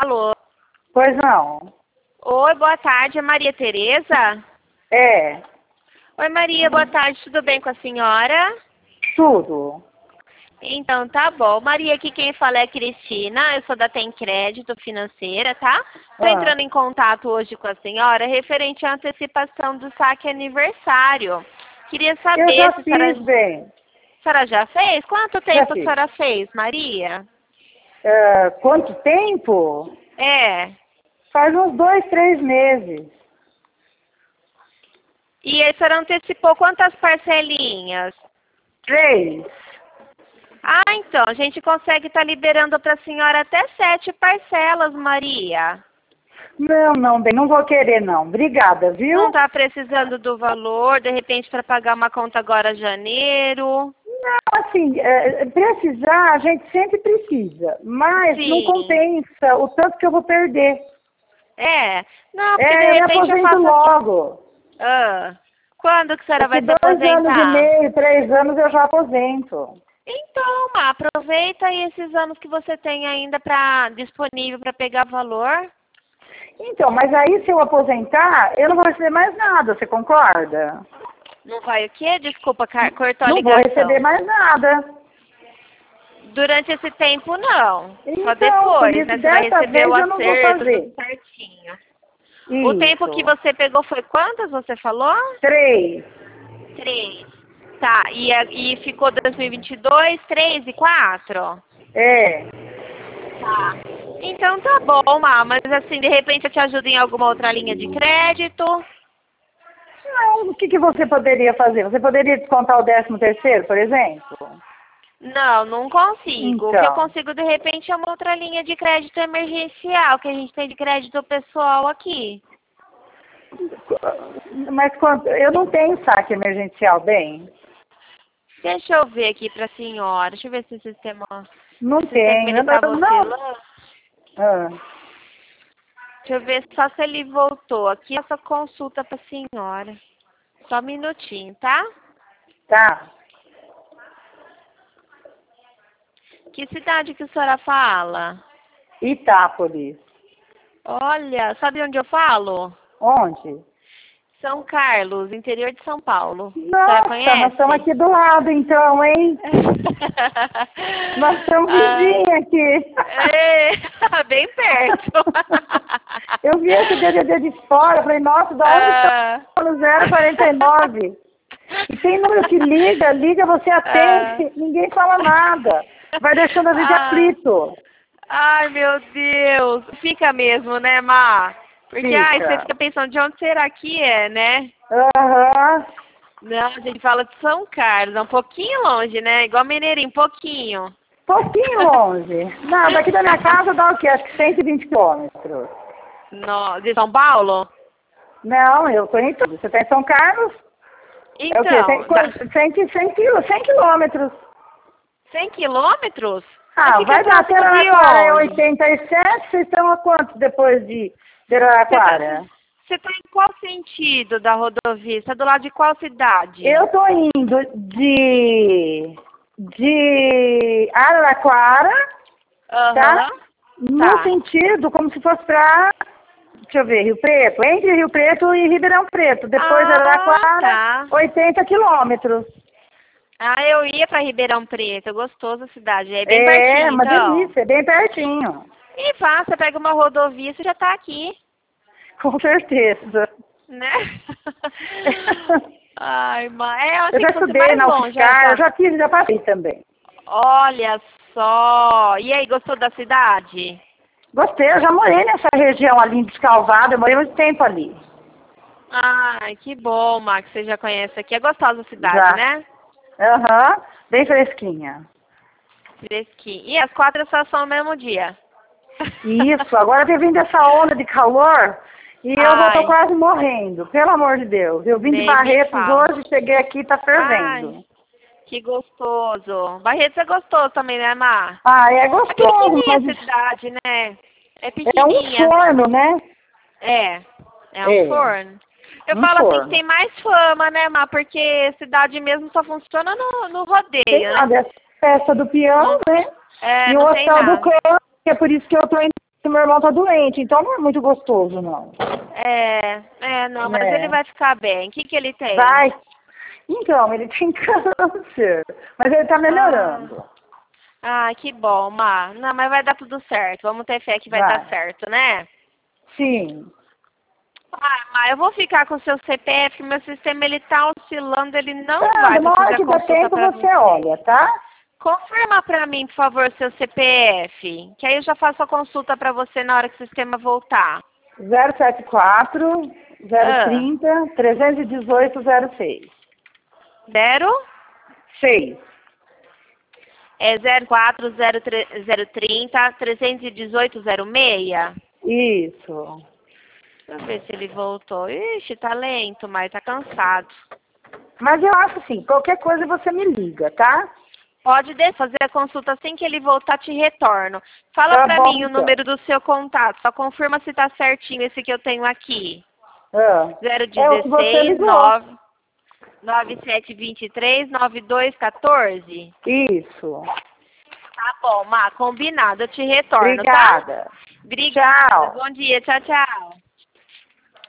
Alô? Pois não. Oi, boa tarde, é Maria Tereza? É, Oi, Maria, boa tarde, tudo bem com a senhora? tudo. Então, tá bom. Maria, aqui quem fala é a Cristina, eu sou da Tem Crédito Financeira, tá? Tô Ah, entrando em contato hoje com a senhora referente à antecipação do saque aniversário. Queria eu saber já se fiz, bem. a senhora já fez? Quanto Já tempo a fiz. senhora fez, Maria? Quanto tempo? É. Faz uns 2, 3 meses. E a senhora antecipou quantas parcelinhas? 3. Ah, então, a gente consegue estar liberando para a senhora até 7 parcelas, Maria. Não, bem, não vou querer não. Obrigada, Não viu? está precisando do valor, de repente, para pagar uma conta agora janeiro? Não, assim, precisar, a gente sempre precisa, mas não Sim. compensa o tanto que eu vou perder. É. Não, porque de Eu me repente eu aposento faço aqui. logo. Ah. Quando que a senhora Daqui vai se 2 anos e aposentar? meio, 3 anos eu já aposento. Então, aproveita aí esses anos que você tem ainda disponível para pegar valor. Então, mas aí se eu aposentar, eu não vou receber mais nada, você concorda? Não vai o quê? Desculpa, cortou a Não vou receber ligação. mais nada. Durante esse tempo, não. Só Então, por depois, isso, né? Você vai dessa receber o vez eu não vou acerto, tudo fazer. certinho. O tempo que Isso. você pegou foi quantas, você falou? 3. 3. Tá, e ficou 2022, 3 e 4? É. Tá. Então tá bom, Má, mas assim, de repente eu te ajudo em alguma outra linha de crédito? Não, o que você poderia fazer? Você poderia descontar o 13º, por exemplo? Não, não consigo. O que eu Então. consigo, de repente, é uma outra linha de crédito emergencial, que a gente tem de crédito pessoal aqui. Mas eu não tenho saque emergencial, bem? Deixa eu ver aqui pra senhora. Deixa eu ver se o sistema Não tenho. ele tava Não. oscilando. Ah, Deixa eu ver só se ele voltou. Aqui essa consulta pra senhora. Só um minutinho, tá? tá. Que cidade que a senhora fala? Itápolis. Olha, sabe onde eu falo? Onde? São Carlos, interior de São Paulo. A senhora Nossa, nós estamos conhece? aqui do lado, então, hein? Nós estamos Ah, vizinhos aqui. bem perto. Eu vi esse DDD de fora, falei, nossa, da onde está Ah. no 049? E tem número que liga, você Ah. atende, ninguém fala nada. Vai deixando a gente Ah. aflito. Ai, meu Deus. Fica mesmo, né, Má? Porque, ai, você Fica. fica pensando de onde será que é, né? Aham. Não, a gente fala de São Carlos, é um pouquinho longe, né? Igual Mineirinho, pouquinho. Pouquinho longe. Não, daqui da minha casa dá o quê? Acho que 120 quilômetros. No, de São Paulo? Não, eu estou em tudo. Você está em São Carlos? É o quê? Então, 100 quilômetros. 100 quilômetros? Mas Ah, fica vai dar. próximo de Araraquara é onde? 87, vocês estão a quantos depois de Araraquara? Você tá em qual sentido da rodovia? Você tá do lado de qual cidade? Eu estou indo de Araraquara, tá? Aham. No Tá. sentido como se fosse para, deixa eu ver, Rio Preto, entre Rio Preto e Ribeirão Preto. Depois de Ah, Araraquara, tá. 80 quilômetros. Ah, eu ia pra Ribeirão Preto. Gostoso a cidade. É bem É, pertinho, uma então. delícia, é bem pertinho. E fácil, você pega uma rodovia, você já tá aqui, Com certeza. né? Ai, mas eu Eu achei já que fosse estudei mais na longe. UFSCar, eu já fiz, já passei também. Olha só. E aí, gostou da cidade? Gostei, eu já morei nessa região ali em Descalvado, eu morei muito tempo ali. Ai, que bom, Max, você já conhece aqui. É gostosa a cidade, Já. né? Aham, bem fresquinha. Fresquinho. E as 4 só são no mesmo dia? Isso, agora tem vindo essa onda de calor e eu tô Ai, quase morrendo, pelo amor de Deus. Eu vim de nem me Barretos fala. hoje, cheguei aqui, tá Ai, fervendo. que gostoso. Barretos é gostoso também, né, Mar? Ah, é É gostoso, pequenininha mas a cidade, né? É é um pequenininha. forno, né? É um É, forno. Eu um falo assim que forno. tem mais fama, né, Mar? Porque cidade mesmo só funciona no Tem rodeio, né? nada, é a festa do peão, Não, né? E o não tem hotel do nada. clã, que é por isso que eu tô indo que meu irmão tá doente, então não é muito gostoso, não. Não, mas ele vai ficar bem. O que ele tem? Vai. Então, ele tem câncer, mas ele tá melhorando. Que bom, Má. Não, mas vai dar tudo certo. Vamos ter fé que vai dar certo, né? Sim. Má, eu vou ficar com o seu CPF, meu sistema ele tá oscilando, ele não vai uma hora fazer que a dá consulta tempo, pra você olha, tá? Confirma pra mim, por favor, seu CPF, que aí eu já faço a consulta pra você na hora que o sistema voltar. 074 030 318 06. 6. É 04030 318 06? Isso. Deixa eu ver se ele voltou. Ixi, tá lento, mas tá cansado. Mas eu acho assim, qualquer coisa você me liga, tá? Pode fazer a consulta assim que ele voltar, te retorno. Fala pra mim o número do seu contato, só confirma se tá certinho esse que eu tenho aqui. 016 9723 9214. Isso. Tá bom, Má, combinado, eu te retorno, Obrigada. tá? Obrigada. Tchau. Bom dia, tchau, tchau.